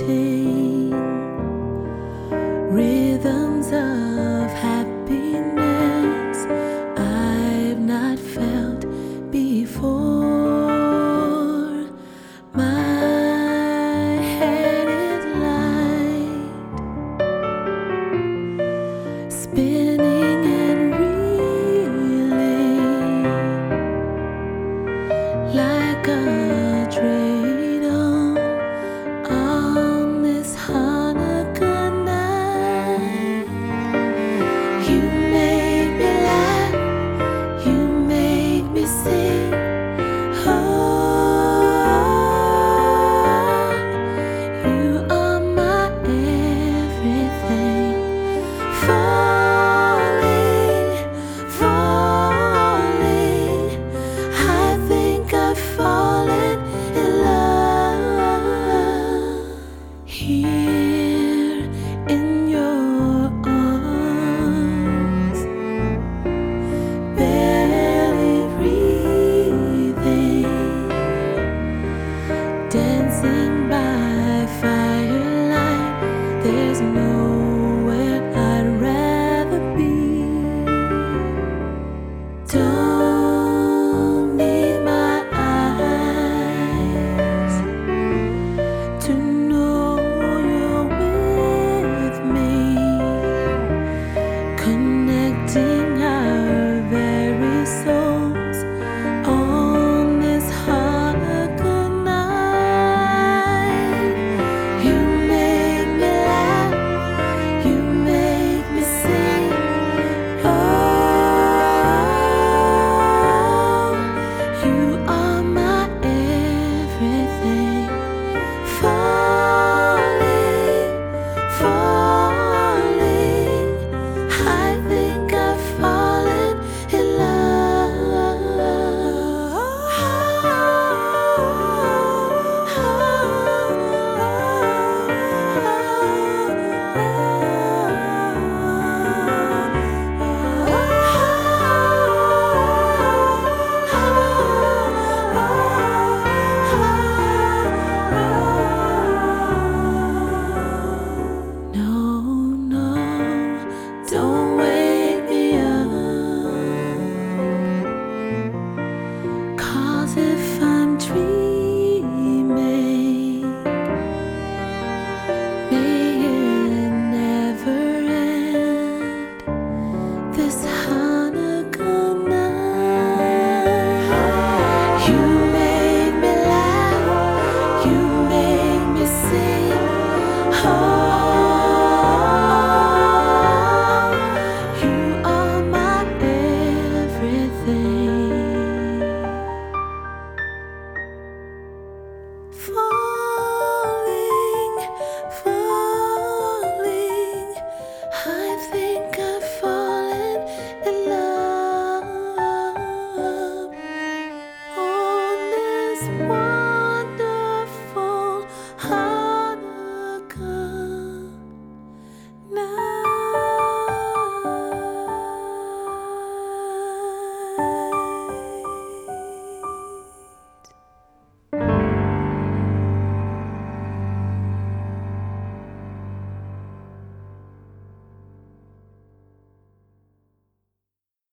floating rhythms of happiness I've not felt before. My head is light, spinning and reeling like a dreidel on this Hanukkah night. You make me laugh, you make me sing. Oh, you are my everything. Falling, falling, I think I've fallen in love. Here in your arms, barely breathing, dancing by